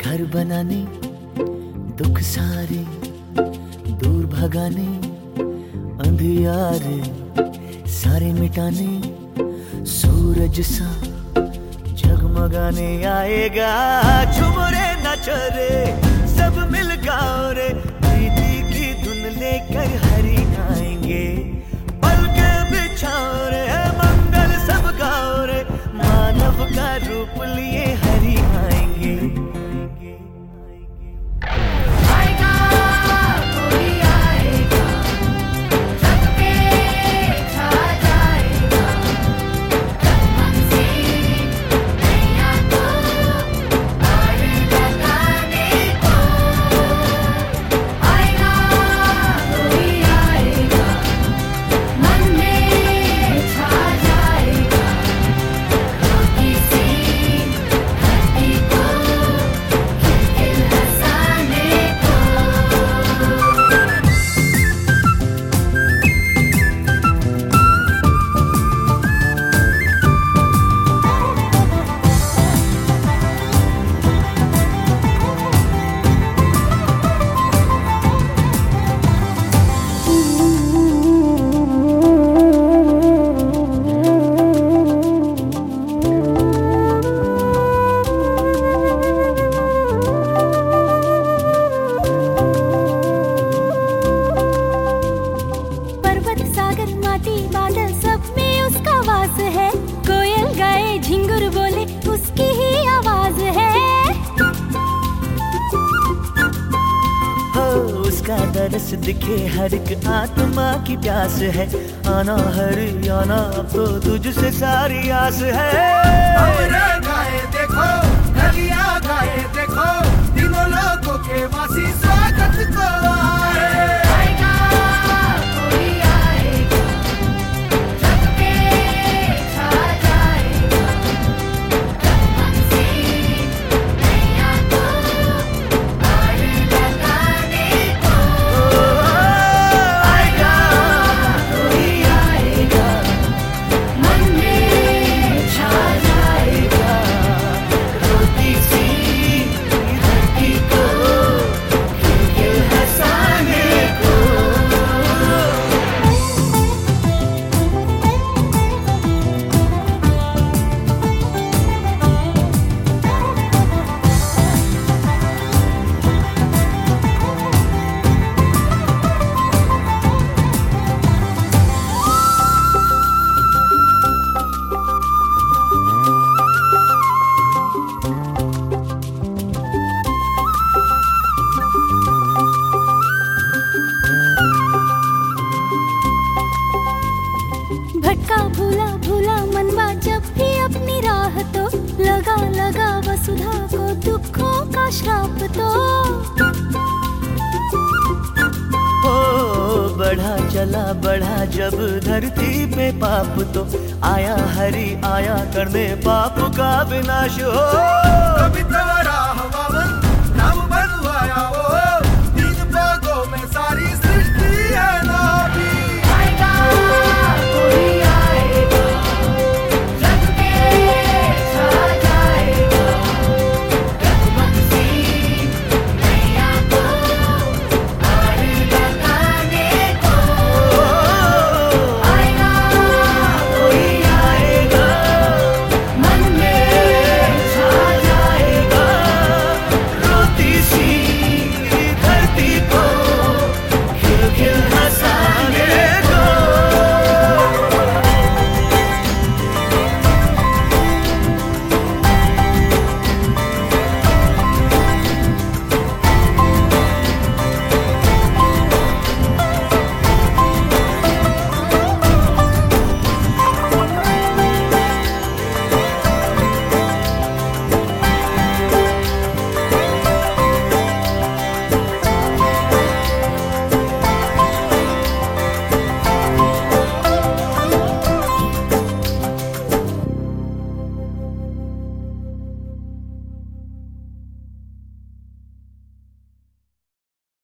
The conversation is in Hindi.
घर बनाने, दुख सारे दूर भगाने, अंधियारे सारे मिटाने, सूरज सा जगमगाने आएगा। झूम रे नाच रे सब मिल गाओ रे, प्रीति की धुन लेकर हरि आएंगे। पल के बिछाओ रे मंगल सब गाओ रे, मानव का रूप लिए हरि आएंगे। बादल सब में उसका वास है, कोयल गाए झिंगुर बोले उसकी ही आवाज है। हो उसका दरस दिखे हर एक आत्मा की प्यास है, आना हरि आना तो तुझसे सारी आस है। गाए देखो गलियां गाए देखो, तीनों लोगों के वासी स्वागत को आए। भटका भूला भूला मनवा जब भी अपनी राह, तो लगा लगा वसुधा को दुखों का श्राप तो। ओ बढ़ा चला बढ़ा जब धरती पे पाप, तो आया हरि आया करने पाप का विनाश हो। कविता